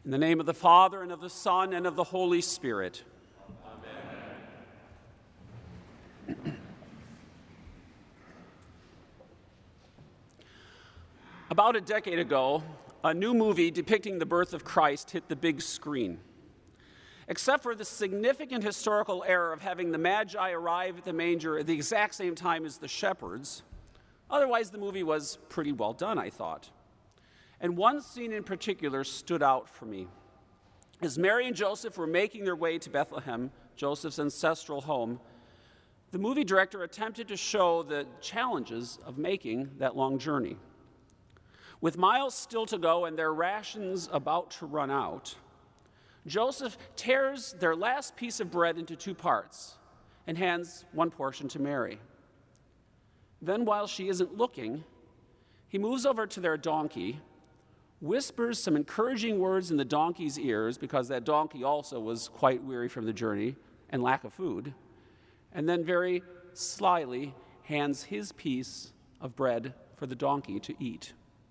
In the name of the Father, and of the Son, and of the Holy Spirit. Amen. About a decade ago, a new movie depicting the birth of Christ hit the big screen. Except for the significant historical error of having the Magi arrive at the manger at the exact same time as the shepherds, otherwise the movie was pretty well done, I thought. And one scene in particular stood out for me. As Mary and Joseph were making their way to Bethlehem, Joseph's ancestral home, the movie director attempted to show the challenges of making that long journey. With miles still to go and their rations about to run out, Joseph tears their last piece of bread into two parts and hands one portion to Mary. Then, while she isn't looking, he moves over to their donkey, whispers some encouraging words in the donkey's ears, because that donkey also was quite weary from the journey and lack of food, and then very slyly hands his piece of bread for the donkey to eat.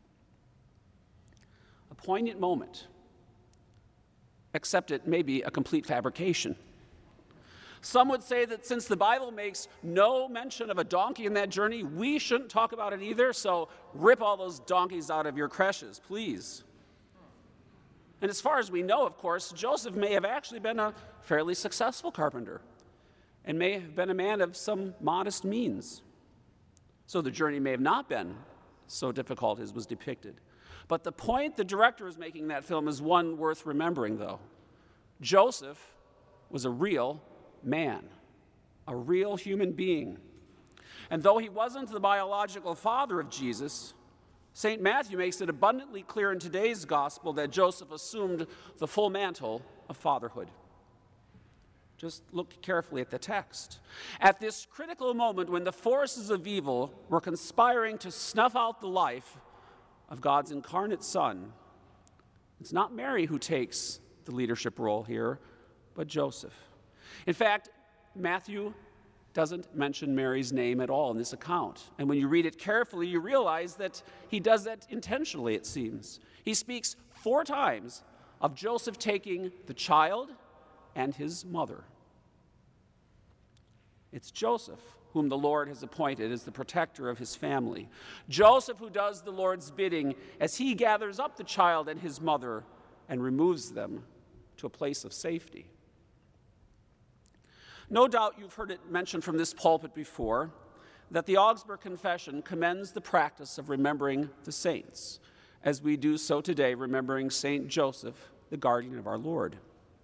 A poignant moment, except it may be a complete fabrication. Some would say that since the Bible makes no mention of a donkey in that journey, we shouldn't talk about it either, so rip all those donkeys out of your creches, please. And as far as we know, of course, Joseph may have actually been a fairly successful carpenter and may have been a man of some modest means. So the journey may have not been so difficult as was depicted. But the point the director is making in that film is one worth remembering, though. Joseph was a real man, a real human being. And though he wasn't the biological father of Jesus, St. Matthew makes it abundantly clear in today's gospel that Joseph assumed the full mantle of fatherhood. Just look carefully at the text. At this critical moment when the forces of evil were conspiring to snuff out the life of God's incarnate Son, it's not Mary who takes the leadership role here, but Joseph. In fact, Matthew doesn't mention Mary's name at all in this account. And when you read it carefully, you realize that he does that intentionally, it seems. He speaks 4 times of Joseph taking the child and his mother. It's Joseph whom the Lord has appointed as the protector of his family. Joseph who does the Lord's bidding as he gathers up the child and his mother and removes them to a place of safety. No doubt you've heard it mentioned from this pulpit before that the Augsburg Confession commends the practice of remembering the saints, as we do so today, remembering Saint Joseph, the guardian of our Lord.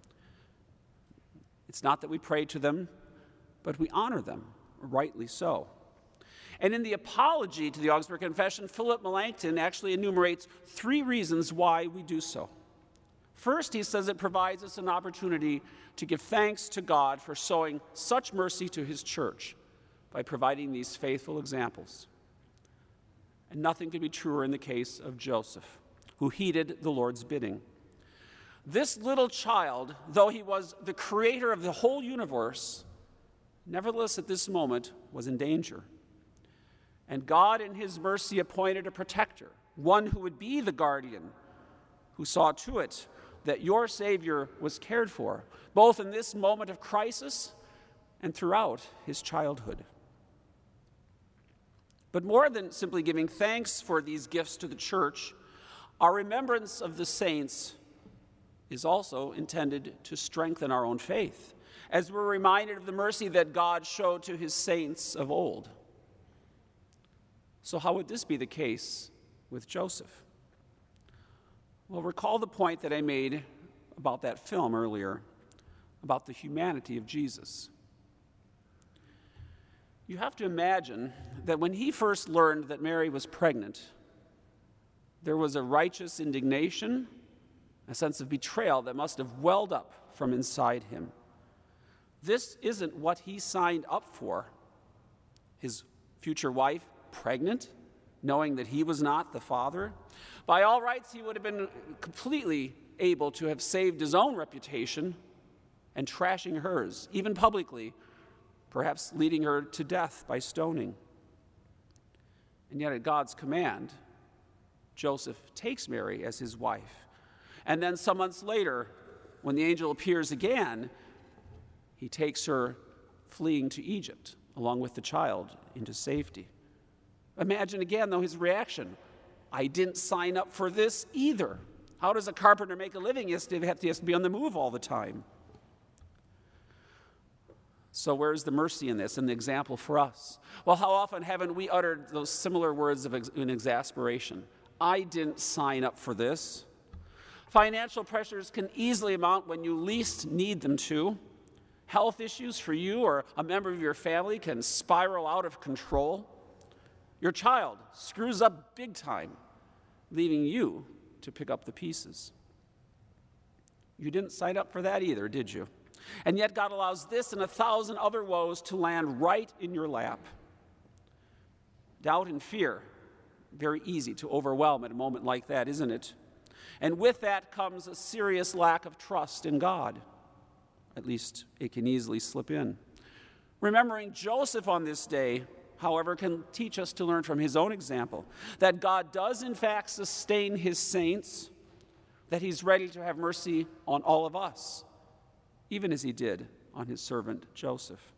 It's not that we pray to them, but we honor them, rightly so. And in the apology to the Augsburg Confession, Philip Melanchthon actually enumerates 3 reasons why we do so. First, he says it provides us an opportunity to give thanks to God for showing such mercy to his church by providing these faithful examples. And nothing could be truer in the case of Joseph, who heeded the Lord's bidding. This little child, though he was the creator of the whole universe, nevertheless at this moment was in danger. And God in his mercy appointed a protector, one who would be the guardian, who saw to it that your Savior was cared for, both in this moment of crisis and throughout his childhood. But more than simply giving thanks for these gifts to the church, our remembrance of the saints is also intended to strengthen our own faith, as we're reminded of the mercy that God showed to his saints of old. So how would this be the case with Joseph? Well, recall the point that I made about that film earlier, about the humanity of Jesus. You have to imagine that when he first learned that Mary was pregnant, there was a righteous indignation, a sense of betrayal that must have welled up from inside him. This isn't what he signed up for. His future wife, pregnant, knowing that he was not the father. By all rights, he would have been completely able to have saved his own reputation and trashing hers, even publicly, perhaps leading her to death by stoning. And yet at God's command, Joseph takes Mary as his wife. And then some months later, when the angel appears again, he takes her fleeing to Egypt, along with the child, into safety. Imagine again, though, his reaction. I didn't sign up for this either. How does a carpenter make a living? He has to be on the move all the time. So where's the mercy in this and the example for us? Well, how often haven't we uttered those similar words in exasperation? I didn't sign up for this. Financial pressures can easily amount when you least need them to. Health issues for you or a member of your family can spiral out of control. Your child screws up big time, leaving you to pick up the pieces. You didn't sign up for that either, did you? And yet God allows this and 1,000 other woes to land right in your lap. Doubt and fear, very easy to overwhelm at a moment like that, isn't it? And with that comes a serious lack of trust in God. At least it can easily slip in. Remembering Joseph on this day, however, can teach us to learn from his own example that God does in fact sustain his saints, that he's ready to have mercy on all of us, even as he did on his servant Joseph.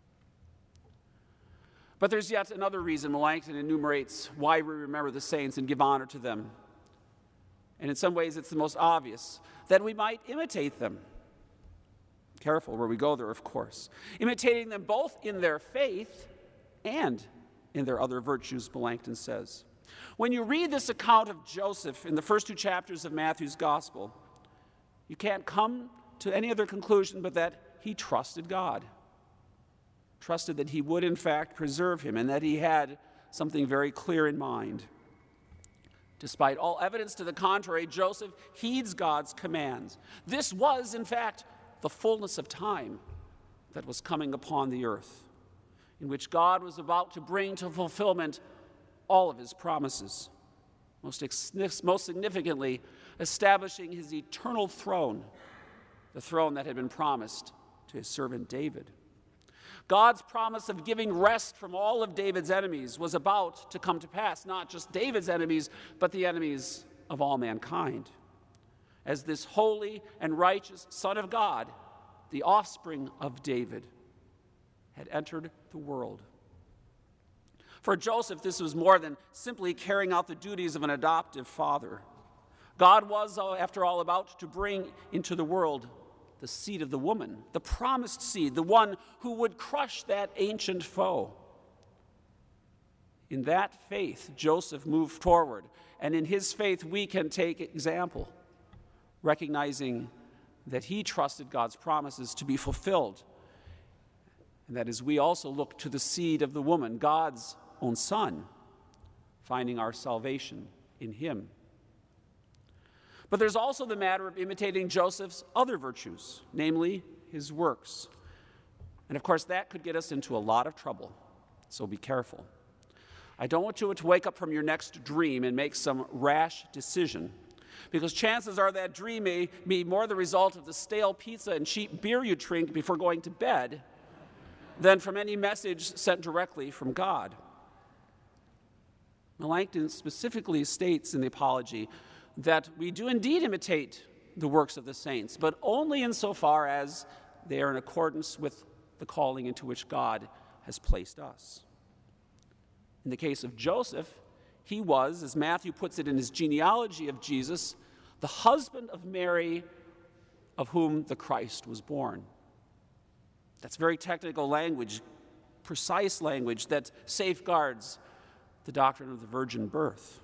But there's yet another reason Melanchthon enumerates why we remember the saints and give honor to them. And in some ways it's the most obvious, that we might imitate them. Careful where we go there, of course. Imitating them both in their faith and in their other virtues, Melanchthon says. When you read this account of Joseph in the first 2 chapters of Matthew's Gospel, you can't come to any other conclusion but that he trusted God. Trusted that he would in fact preserve him and that he had something very clear in mind. Despite all evidence to the contrary, Joseph heeds God's commands. This was, in fact, the fullness of time that was coming upon the earth, in which God was about to bring to fulfillment all of his promises, most significantly establishing his eternal throne, the throne that had been promised to his servant David. God's promise of giving rest from all of David's enemies was about to come to pass, not just David's enemies, but the enemies of all mankind. As this holy and righteous Son of God, the offspring of David, had entered the world. For Joseph, this was more than simply carrying out the duties of an adoptive father. God was, after all, about to bring into the world the seed of the woman, the promised seed, the one who would crush that ancient foe. In that faith, Joseph moved forward, and in his faith we can take example, recognizing that he trusted God's promises to be fulfilled, and that as we also look to the seed of the woman, God's own Son, finding our salvation in him. But there's also the matter of imitating Joseph's other virtues, namely his works. And of course, that could get us into a lot of trouble, so be careful. I don't want you to wake up from your next dream and make some rash decision, because chances are that dream may be more the result of the stale pizza and cheap beer you drink before going to bed than from any message sent directly from God. Melanchthon specifically states in the Apology that we do indeed imitate the works of the saints, but only insofar as they are in accordance with the calling into which God has placed us. In the case of Joseph, he was, as Matthew puts it in his genealogy of Jesus, the husband of Mary, of whom the Christ was born. That's very technical language, precise language that safeguards the doctrine of the virgin birth.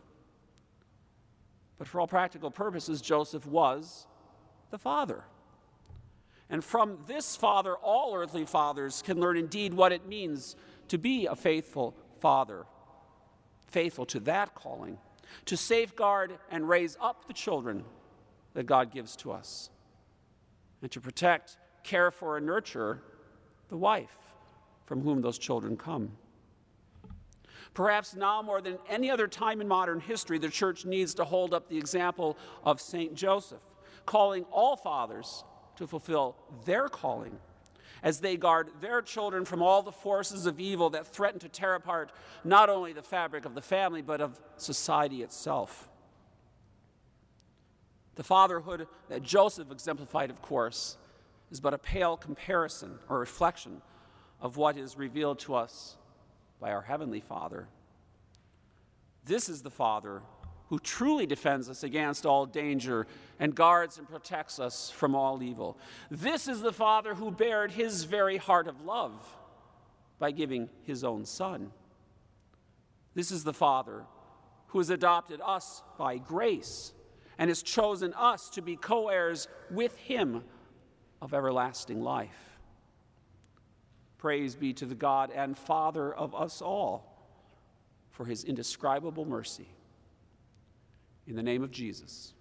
But for all practical purposes, Joseph was the father. And from this father, all earthly fathers can learn indeed what it means to be a faithful father, faithful to that calling, to safeguard and raise up the children that God gives to us, and to protect, care for, and nurture the wife from whom those children come. Perhaps now more than any other time in modern history, the church needs to hold up the example of St. Joseph, calling all fathers to fulfill their calling as they guard their children from all the forces of evil that threaten to tear apart not only the fabric of the family, but of society itself. The fatherhood that Joseph exemplified, of course, is but a pale comparison or reflection of what is revealed to us by our Heavenly Father. This is the Father who truly defends us against all danger and guards and protects us from all evil. This is the Father who bared his very heart of love by giving his own Son. This is the Father who has adopted us by grace and has chosen us to be co-heirs with him of everlasting life. Praise be to the God and Father of us all for his indescribable mercy. In the name of Jesus.